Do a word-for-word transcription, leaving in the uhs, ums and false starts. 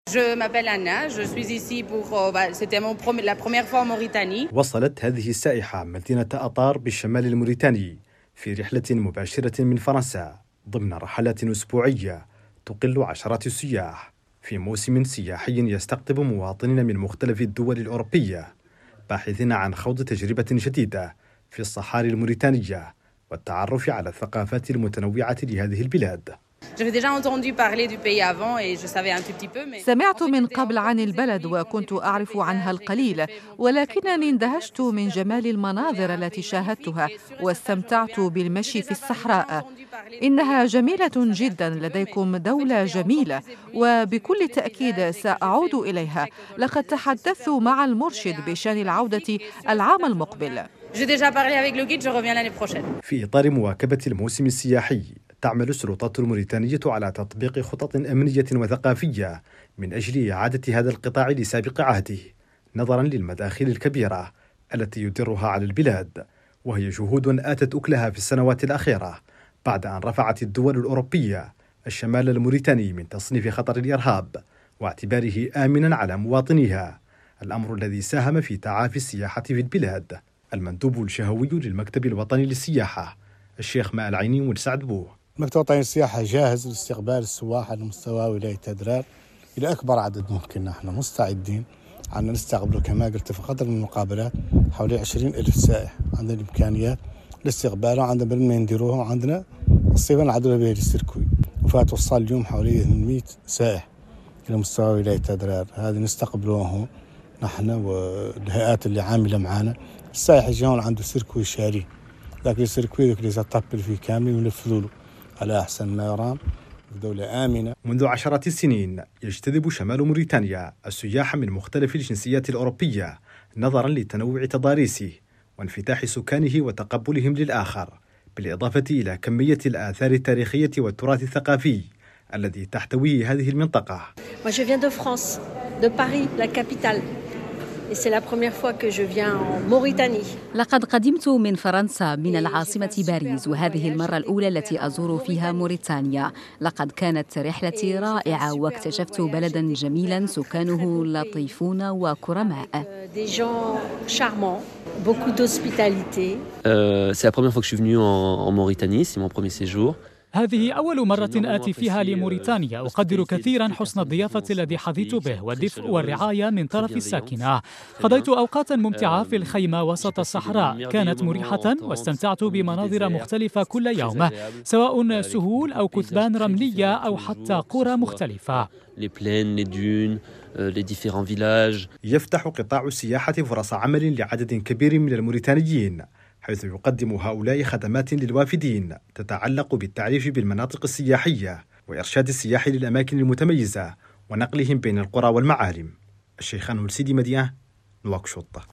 Je m'appelle Anna, je suis ici pour c'était mon la première fois en Mauritanie. وصلت هذه السائحة مدينة أطار بالشمال الموريتاني في رحلة مباشرة من فرنسا ضمن رحلات أسبوعية تقل عشرات السياح في موسم سياحي يستقطب مواطنين من مختلف الدول الأوروبية باحثين عن خوض تجربة جديدة في الصحاري الموريتانية والتعرف على الثقافات المتنوعة لهذه البلاد. سمعت من قبل عن البلد وكنت أعرف عنها القليل، ولكنني اندهشت من جمال المناظر التي شاهدتها واستمتعت بالمشي في الصحراء. إنها جميلة جدا، لديكم دولة جميلة وبكل تأكيد سأعود إليها. لقد تحدثت مع المرشد بشأن العودة العام المقبل. في إطار مواكبة الموسم السياحي تعمل السلطات الموريتانية على تطبيق خطط أمنية وثقافية من أجل إعادة هذا القطاع لسابق عهده نظرا للمداخل الكبيرة التي يدرها على البلاد، وهي جهود آتت أكلها في السنوات الأخيرة بعد أن رفعت الدول الأوروبية الشمال الموريتاني من تصنيف خطر الإرهاب واعتباره آمنا على مواطنيها، الأمر الذي ساهم في تعافي السياحة في البلاد. المندوب الشهوي للمكتب الوطني للسياحة الشيخ ماء العيني والسعد بوه: المكتب الوطني للسياحة جاهز لاستقبال السواح على مستوى ولاية أدرار إلى أكبر عدد ممكن. نحن مستعدين عن نستقبل كما قلت في قدر من المقابلات حوالي عشرين ألف سائح. عندنا الإمكانيات لاستقباله، عندنا برنامج نديروه، وعندنا الصيغة نعدلها به للسيركوي، وفات وصل اليوم حوالي ثمانمئة سائح إلى مستوى ولاية أدرار. هذا نستقبلوه نحن والهيئات اللي عاملة معنا. السائح يجي هون عنده سيركوي شاري، لكن السيركوي ذاك اللي يطبل فيه كامل ونفذوا له على أحسن ما يرام في دولة آمنة. منذ عشرات السنين يجتذب شمال موريتانيا السياح من مختلف الجنسيات الأوروبية نظرا لتنوع تضاريسه وانفتاح سكانه وتقبلهم للآخر، بالإضافة إلى كمية الآثار التاريخية والتراث الثقافي الذي تحتويه هذه المنطقة. Moi je viens de France, de Paris, la capitale. Et c'est la première fois que je viens en Mauritanie. لقد قدمت من فرنسا من العاصمة باريس، وهذه المرة الأولى التي أزور فيها موريتانيا. لقد كانت رحلتي رائعة واكتشفت بلدا جميلا سكانه لطيفون وكرماء. Des gens charmants, beaucoup d'hospitalité. Euh, c'est la première fois que je suis venu en, en Mauritanie, c'est mon premier séjour. هذه أول مرة آتي فيها لموريتانيا. أقدر كثيرا حسن الضيافة الذي حظيت به والدفء والرعاية من طرف الساكنة. قضيت أوقاتا ممتعة في الخيمة وسط الصحراء، كانت مريحة واستمتعت بمناظر مختلفة كل يوم، سواء سهول أو كثبان رملية أو حتى قرى مختلفة. يفتح قطاع السياحة فرص عمل لعدد كبير من الموريتانيين، حيث يقدم هؤلاء خدمات للوافدين تتعلق بالتعريف بالمناطق السياحية وإرشاد السياح للأماكن المتميزة ونقلهم بين القرى والمعالم. الشيخان والسيدي مدينة، نواكشوط.